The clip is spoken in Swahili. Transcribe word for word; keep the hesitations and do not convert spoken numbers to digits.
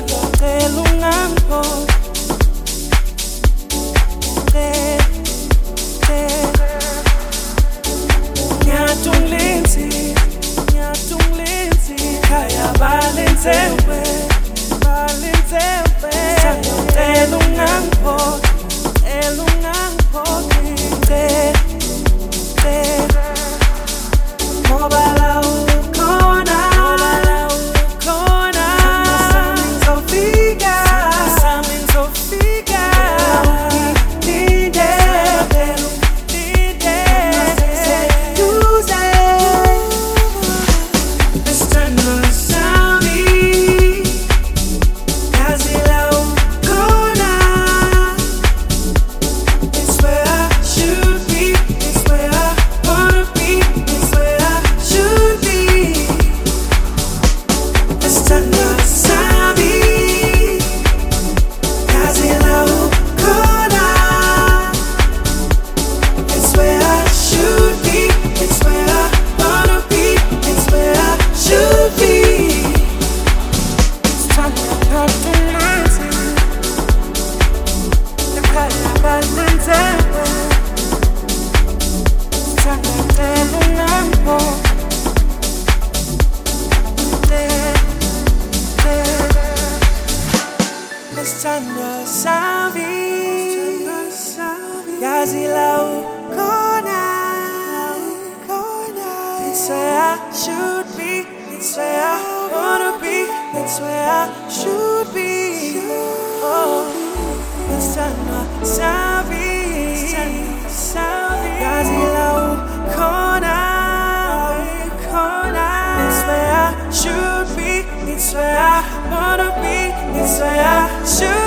ngicela ungangiphoqi. Ngiyatunglitsi, ngiyatunglitsi, khaya balintsewe, balintsewe. Ngicela ungangiphoqi, ngicela ungangiphoqi. Ngoba la ukhona, ukhona. Sami ngizofika, sami ngizofika. Ngilinde, ngilinde. Tuze, isithandwa sami. Yazi la ukhona. It's where I should be, it's where I wanna be, it's where I should be. Isithandwa sami. Yazi la ukhona. It's where I should be, it's where I wanna be, it's where I should be. Isithandwa ngicela balintsewe. Ngicela ungangiphoqi. Isithandwa sami. Yazi la ukhona. It's where I should be, it's where I wanna be, it's where I should be. Oh, isithandwa sami. Yazi la ukhona. It's where I should be, it's where I wanna be, it's where I should